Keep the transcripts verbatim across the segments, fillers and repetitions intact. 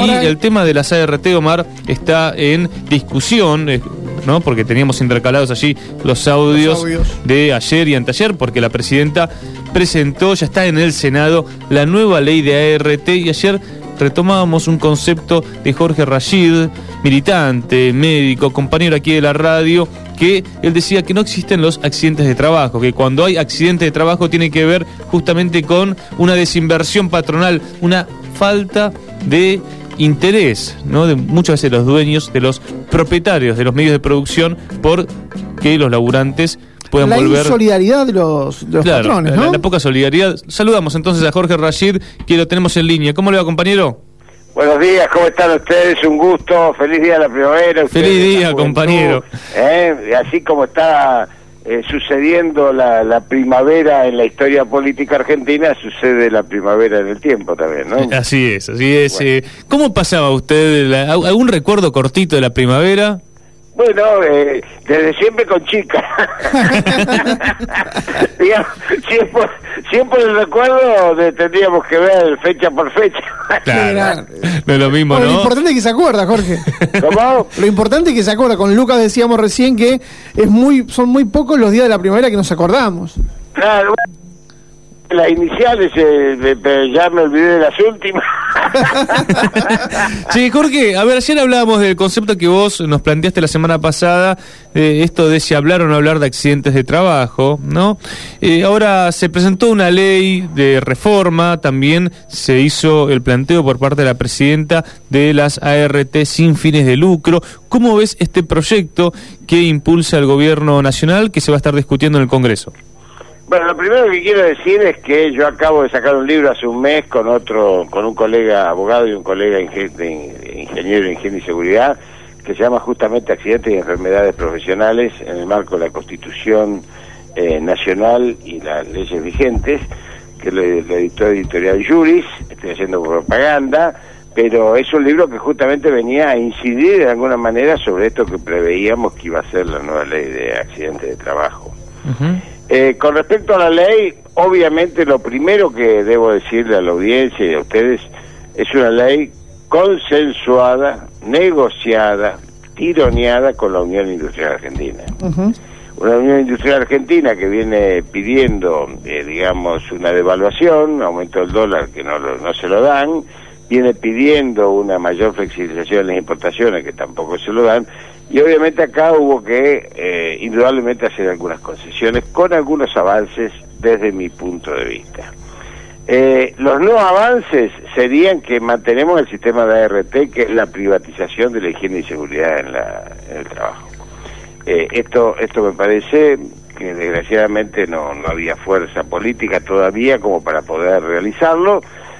Ahora, y el tema de las A R T, Omar, está en discusión, ¿no? Porque teníamos intercalados allí los audios, los audios de ayer y anteayer, porque la presidenta presentó, ya está en el Senado, la nueva ley de A R T, y ayer retomábamos un concepto de Jorge Rashid, militante, médico, compañero aquí de la radio, que él decía que no existen los accidentes de trabajo, que cuando hay accidentes de trabajo tiene que ver justamente con una desinversión patronal, una falta de interés, ¿no?, de muchas veces los dueños, de los propietarios de los medios de producción, por que los laburantes puedan la volver... La insolidaridad de los, de los claro, patrones, ¿no? La, la poca solidaridad. Saludamos entonces a Jorge Rashid, que lo tenemos en línea. ¿Cómo le va, compañero? Buenos días, ¿cómo están ustedes? Un gusto, feliz día de la primavera. Feliz día, compañero. ¿Eh? Así como está eh, sucediendo la, la primavera en la historia política argentina, sucede la primavera en el tiempo también, ¿no? Así es, así es. Bueno. Eh, ¿Cómo pasaba usted? La, ¿Algún recuerdo cortito de la primavera? Bueno, eh, desde siempre con chicas. Digamos, siempre, siempre el recuerdo de, tendríamos que ver fecha por fecha. Claro, no es lo mismo, bueno, ¿no? Lo importante es que se acuerda, Jorge. ¿Cómo? Lo importante es que se acuerda. Con Lucas decíamos recién que es muy, son muy pocos los días de la primavera que nos acordamos. Claro. Las iniciales, eh, eh, ya me olvidé de las últimas. Sí, Jorge, a ver, ayer hablábamos del concepto que vos nos planteaste la semana pasada, eh, esto de si hablar o no hablar de accidentes de trabajo, ¿no? Eh, ahora se presentó una ley de reforma, también se hizo el planteo por parte de la presidenta de las A R T sin fines de lucro. ¿Cómo ves este proyecto que impulsa el gobierno nacional, que se va a estar discutiendo en el Congreso? Bueno, lo primero que quiero decir es que yo acabo de sacar un libro hace un mes con otro, con un colega abogado y un colega ingen de ingeniero de Ingeniería y Seguridad, que se llama justamente Accidentes y Enfermedades Profesionales en el marco de la Constitución eh, Nacional y las leyes vigentes, que lo, lo editó Editorial Juris. Estoy haciendo propaganda, pero es un libro que justamente venía a incidir de alguna manera sobre esto que preveíamos que iba a ser la nueva ley de accidentes de trabajo. Uh-huh. Eh, con respecto a la ley, obviamente lo primero que debo decirle a la audiencia y a ustedes es una ley consensuada, negociada, tironeada con la Unión Industrial Argentina. Uh-huh. Una Unión Industrial Argentina que viene pidiendo, eh, digamos, una devaluación, un aumento del dólar que no, lo, no se lo dan, viene pidiendo una mayor flexibilización en las importaciones que tampoco se lo dan, y obviamente acá hubo que eh, indudablemente hacer algunas concesiones con algunos avances desde mi punto de vista. Eh, los no avances serían que mantenemos el sistema de A R T, que es la privatización de la higiene y seguridad en, la, en el trabajo. Eh, esto, esto me parece que desgraciadamente no, no había fuerza política todavía como para poder realizarlo,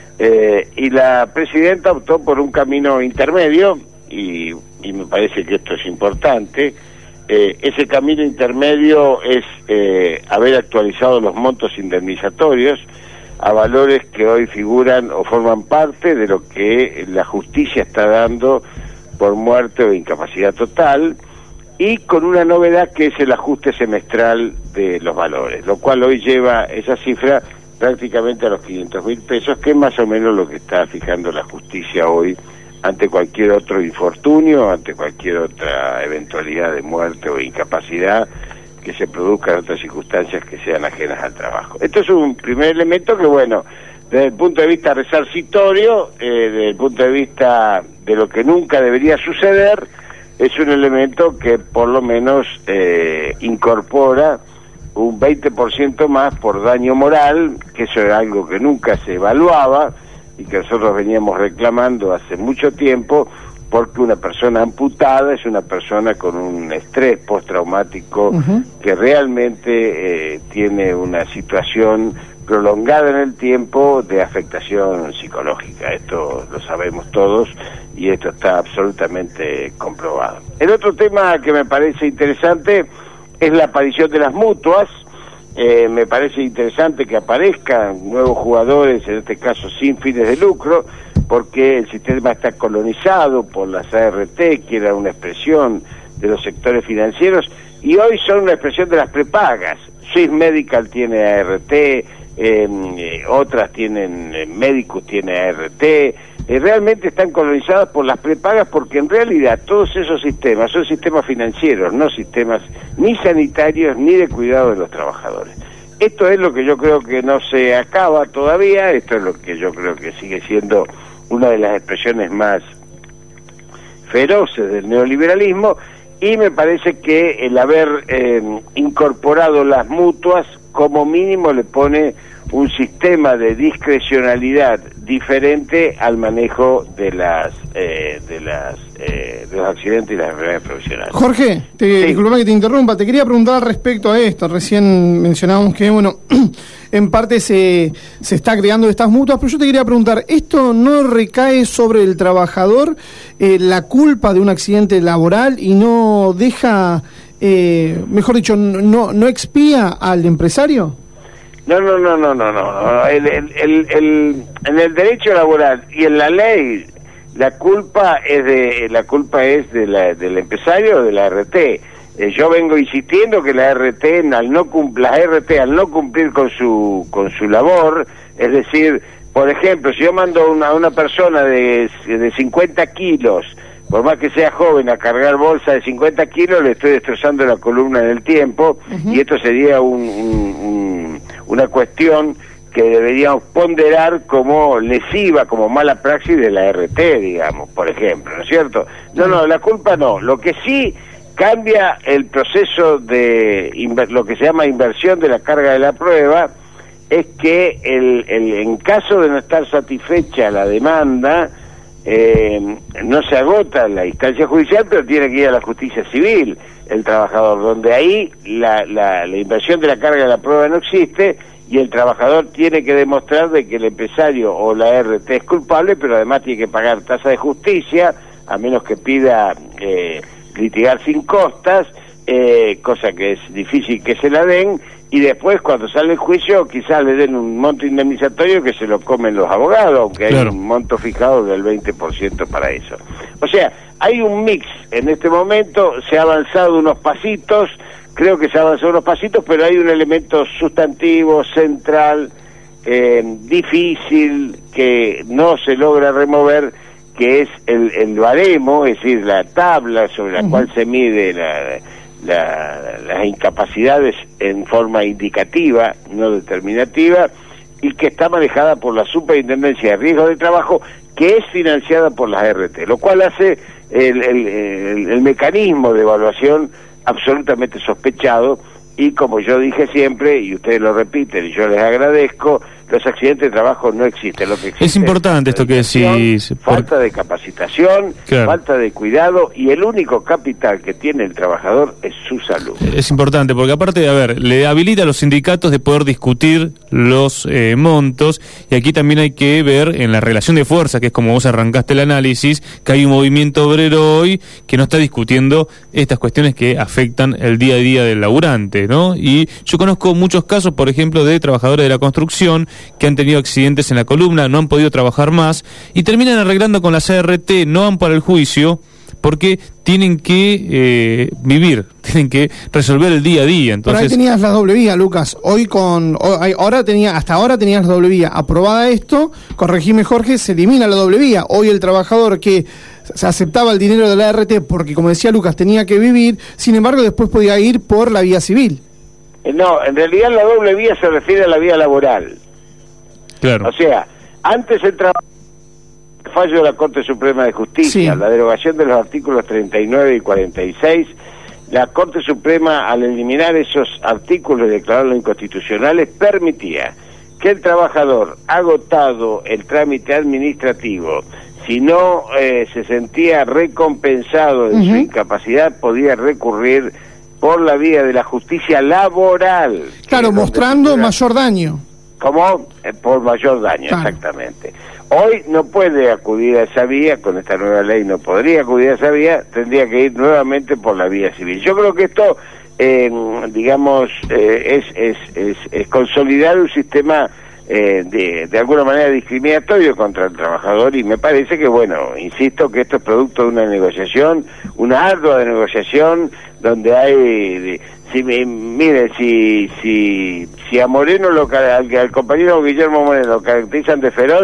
eh, y la presidenta optó por un camino intermedio, y, y me parece que esto es importante. Eh, ese camino intermedio es eh, haber actualizado los montos indemnizatorios a valores que hoy figuran o forman parte de lo que la justicia está dando por muerte o incapacidad total, y con una novedad que es el ajuste semestral de los valores, lo cual hoy lleva esa cifra prácticamente a los quinientos mil pesos, que es más o menos lo que está fijando la justicia hoy ante cualquier otro infortunio, ante cualquier otra eventualidad de muerte o incapacidad que se produzca en otras circunstancias que sean ajenas al trabajo. Esto es un primer elemento que, bueno, desde el punto de vista resarcitorio, eh, desde el punto de vista de lo que nunca debería suceder, es un elemento que por lo menos eh, incorpora un veinte por ciento más por daño moral, que eso era algo que nunca se evaluaba y que nosotros veníamos reclamando hace mucho tiempo, porque una persona amputada es una persona con un estrés postraumático uh-huh. que realmente eh, tiene una situación prolongada en el tiempo de afectación psicológica. Esto lo sabemos todos y esto está absolutamente comprobado. El otro tema que me parece interesante es la aparición de las mutuas. Eh, me parece interesante que aparezcan nuevos jugadores, en este caso sin fines de lucro, porque el sistema está colonizado por las A R T, que era una expresión de los sectores financieros, y hoy son una expresión de las prepagas. Swiss Medical tiene A R T, eh, eh, otras tienen, eh, Medicus tiene A R T, eh, realmente están colonizadas por las prepagas, porque en realidad todos esos sistemas son sistemas financieros, no sistemas ni sanitarios ni de cuidado de los trabajadores. Esto es lo que yo creo que no se acaba todavía, esto es lo que yo creo que sigue siendo una de las expresiones más feroces del neoliberalismo, y me parece que el haber eh, incorporado las mutuas como mínimo le pone un sistema de discrecionalidad diferente al manejo de las eh, de las eh, de los accidentes y las enfermedades profesionales. Jorge, te, sí. disculpa que te interrumpa, te quería preguntar respecto a esto. Recién mencionábamos que, bueno, en parte se, se está creando estas mutuas, pero yo te quería preguntar, ¿esto no recae sobre el trabajador eh, la culpa de un accidente laboral y no deja, eh, mejor dicho, no, no expía al empresario? No, no, no, no, no, no. El, el, el, el, en el derecho laboral y en la ley, la culpa es de la culpa es de la, del empresario o de la R T. Eh, yo vengo insistiendo que la R T al no cumplir, la R T al no cumplir con su con su labor, es decir, por ejemplo, si yo mando una una persona de de cincuenta kilos, por más que sea joven, a cargar bolsa de cincuenta kilos, le estoy destrozando la columna en el tiempo, uh-huh. y esto sería un, un, un, una cuestión que deberíamos ponderar como lesiva, como mala praxis de la R T, digamos, por ejemplo, ¿no es cierto? No, no, la culpa no. Lo que sí cambia el proceso de inver- lo que se llama inversión de la carga de la prueba es que el, el, en caso de no estar satisfecha la demanda, Eh, no se agota la instancia judicial, pero tiene que ir a la justicia civil el trabajador, donde ahí la, la, la inversión de la carga de la prueba no existe y el trabajador tiene que demostrar de que el empresario o la R T es culpable, pero además tiene que pagar tasa de justicia, a menos que pida eh, litigar sin costas, eh, cosa que es difícil que se la den, y después cuando sale el juicio quizás le den un monto indemnizatorio que se lo comen los abogados, aunque claro. hay un monto fijado del veinte por ciento para eso. O sea, hay un mix en este momento, se ha avanzado unos pasitos, creo que se ha avanzado unos pasitos, pero hay un elemento sustantivo, central, eh, difícil, que no se logra remover, que es el, el baremo, es decir, la tabla sobre la uh-huh. cual se mide la... La, las incapacidades en forma indicativa, no determinativa, y que está manejada por la Superintendencia de Riesgos de Trabajo, que es financiada por las R T, lo cual hace el, el, el, el mecanismo de evaluación absolutamente sospechado, y como yo dije siempre, y ustedes lo repiten, y yo les agradezco, los accidentes de trabajo no existen. Lo que existe es importante es esto que decís. Falta por... de capacitación, claro. falta de cuidado, y el único capital que tiene el trabajador es su salud. Es importante, porque aparte, a ver, le habilita a los sindicatos de poder discutir los eh, montos, y aquí también hay que ver en la relación de fuerza, que es como vos arrancaste el análisis, que hay un movimiento obrero hoy que no está discutiendo estas cuestiones que afectan el día a día del laburante, ¿no? Y yo conozco muchos casos, por ejemplo, de trabajadores de la construcción que han tenido accidentes en la columna, no han podido trabajar más y terminan arreglando con la C R T, no van para el juicio porque tienen que eh, vivir, tienen que resolver el día a día. Entonces, pero ahí tenías la doble vía, Lucas. Hoy con hoy, ahora tenía hasta ahora tenías la doble vía. Aprobada esto, corregime Jorge, se elimina la doble vía. Hoy el trabajador que se aceptaba el dinero de la R T porque, como decía Lucas, tenía que vivir, sin embargo después podía ir por la vía civil. No, en realidad la doble vía se refiere a la vía laboral. Claro. O sea, antes el trabajo, el fallo de la Corte Suprema de Justicia, sí. la derogación de los artículos treinta y nueve y cuarenta y seis, la Corte Suprema, al eliminar esos artículos y declararlos inconstitucionales, permitía que el trabajador, agotado el trámite administrativo, si no eh, se sentía recompensado de uh-huh. su incapacidad, podía recurrir por la vía de la justicia laboral. Claro, mostrando mayor daño. ¿Cómo? Eh, por mayor daño, claro. exactamente. Hoy no puede acudir a esa vía, con esta nueva ley no podría acudir a esa vía, tendría que ir nuevamente por la vía civil. Yo creo que esto, eh, digamos, eh, es, es, es, es consolidar un sistema eh, de, de alguna manera discriminatorio contra el trabajador, y me parece que, bueno, insisto que esto es producto de una negociación, una ardua de negociación, donde hay... Si, mire, si si si a Moreno, lo al, al compañero Guillermo Moreno lo caracterizan de feroz,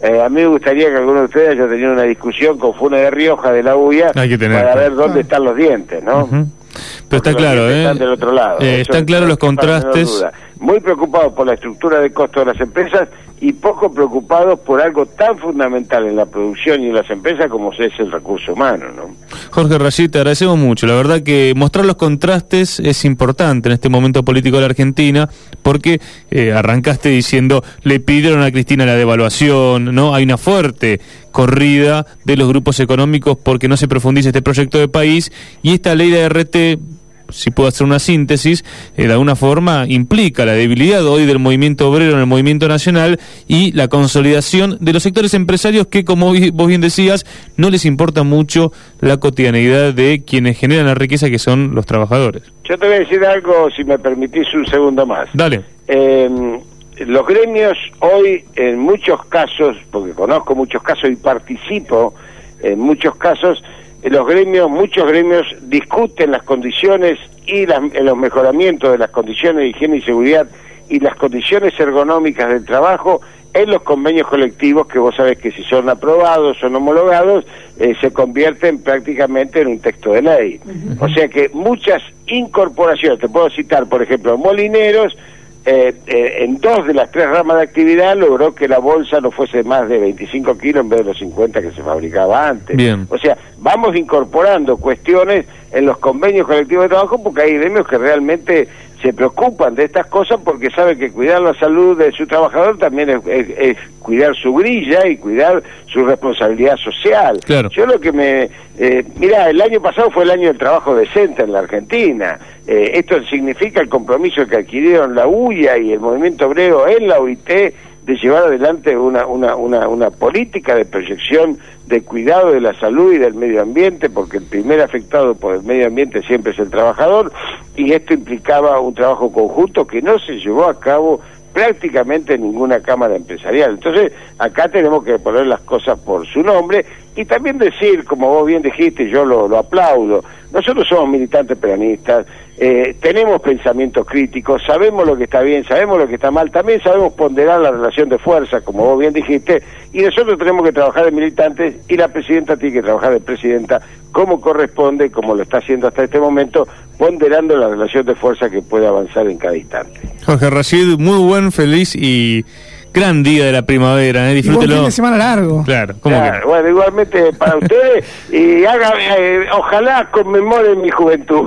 Eh, a mí me gustaría que alguno de ustedes haya tenido una discusión con Funes de Rioja de la U I A para ver dónde están los dientes, ¿no? Uh-huh. Pero está claro, ¿eh? Están del otro lado. Eh, están claros los contrastes. Muy preocupados por la estructura de costo de las empresas y poco preocupados por algo tan fundamental en la producción y en las empresas como es el recurso humano, ¿no? Jorge Rashid, te agradecemos mucho. La verdad que mostrar los contrastes es importante en este momento político de la Argentina, porque eh, arrancaste diciendo, le pidieron a Cristina la devaluación, ¿no? Hay una fuerte corrida de los grupos económicos porque no se profundice este proyecto de país, y esta ley de R T, si puedo hacer una síntesis, eh, de alguna forma implica la debilidad hoy del movimiento obrero en el movimiento nacional y la consolidación de los sectores empresarios que, como vos bien decías, no les importa mucho la cotidianeidad de quienes generan la riqueza, que son los trabajadores. Yo te voy a decir algo, si me permitís un segundo más. Dale. Eh, los gremios hoy, en muchos casos, porque conozco muchos casos y participo en muchos casos, los gremios, muchos gremios discuten las condiciones y las, los mejoramientos de las condiciones de higiene y seguridad y las condiciones ergonómicas del trabajo en los convenios colectivos, que vos sabés que si son aprobados, son homologados, eh, se convierten prácticamente en un texto de ley. Uh-huh. O sea que muchas incorporaciones, te puedo citar, por ejemplo, Molineros, Eh, eh, en dos de las tres ramas de actividad logró que la bolsa no fuese más de veinticinco kilos en vez de los cincuenta que se fabricaba antes. Bien. O sea, vamos incorporando cuestiones en los convenios colectivos de trabajo, porque hay gremios que realmente se preocupan de estas cosas, porque saben que cuidar la salud de su trabajador también es, es, es cuidar su grilla y cuidar su responsabilidad social. Claro. Yo lo que me... Eh, mira, el año pasado fue el año del trabajo decente en la Argentina. Eh, esto significa el compromiso que adquirieron la U I A y el movimiento obrero en la O I T de llevar adelante una, una, una, una política de proyección de cuidado de la salud y del medio ambiente, porque el primer afectado por el medio ambiente siempre es el trabajador, y esto implicaba un trabajo conjunto que no se llevó a cabo prácticamente en ninguna cámara empresarial. Entonces, acá tenemos que poner las cosas por su nombre y también decir, como vos bien dijiste, yo lo, lo aplaudo, nosotros somos militantes peronistas, eh, tenemos pensamientos críticos, sabemos lo que está bien, sabemos lo que está mal, también sabemos ponderar la relación de fuerza, como vos bien dijiste, y nosotros tenemos que trabajar de militantes y la presidenta tiene que trabajar de presidenta como corresponde, como lo está haciendo hasta este momento, ponderando la relación de fuerza que puede avanzar en cada instante. Jorge Rashid, muy buen, feliz y gran día de la primavera, ¿eh? Disfrútelo. Y buen fin de semana largo. Claro, ¿cómo claro, que? Bueno, igualmente para ustedes, y haga, eh, ojalá conmemoren mi juventud.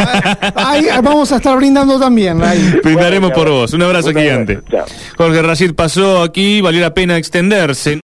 Ahí vamos a estar brindando también. Ahí. Brindaremos Bueno, por vos. Un abrazo un gigante. Chao. Jorge Rashid pasó aquí, valió la pena extenderse.